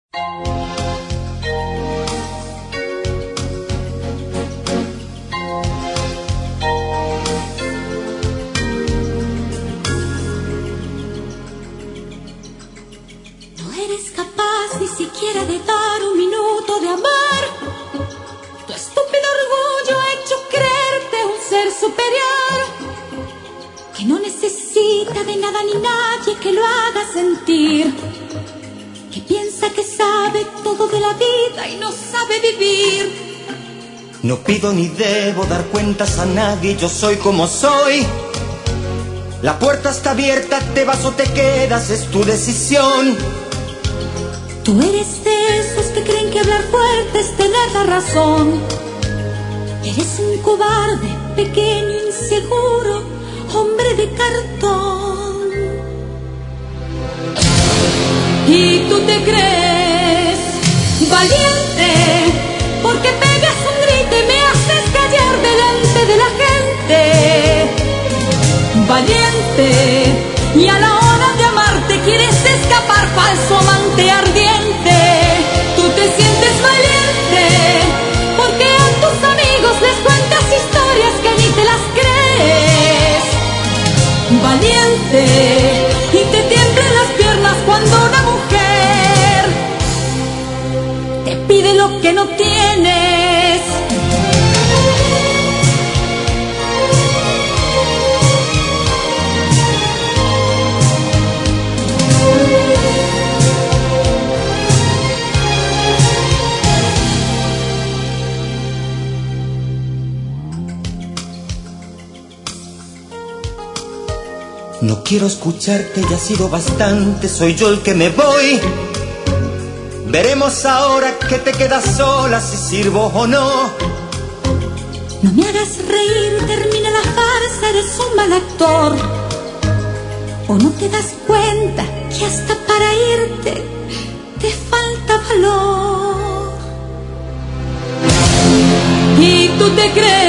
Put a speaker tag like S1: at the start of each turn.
S1: No eres capaz ni siquiera de dar un minuto de amar. Tu estúpido orgullo ha hecho creerte un ser superior, que no necesita de nada ni nadie que lo haga sentir, que piensa que sabe todo de la vida y no sabe vivir.
S2: No pido ni debo dar cuentas a nadie, yo soy como soy. La puerta está abierta, te vas o te quedas, es tu decisión.
S1: Tú eres de esos que creen que hablar fuerte es tener la razón. Eres un cobarde, pequeño, inseguro, hombre de cartón. Y tú te crees valiente porque pegas un grito y me haces callar delante de la gente. Valiente, y a la hora de amarte quieres escapar, falso amante ardiente. Tú te sientes valiente porque a tus amigos les cuentas historias que ni te las crees. Valiente, y te tiemblan las piernas cuando una mujer te pide lo que no tienes.
S2: No quiero escucharte, ya ha sido bastante, soy yo el que me voy. Veremos ahora que te quedas sola, si sirvo o no.
S1: No me hagas reír, termina la farsa, eres un mal actor. ¿O no te das cuenta que hasta para irte te falta valor? Y tú te crees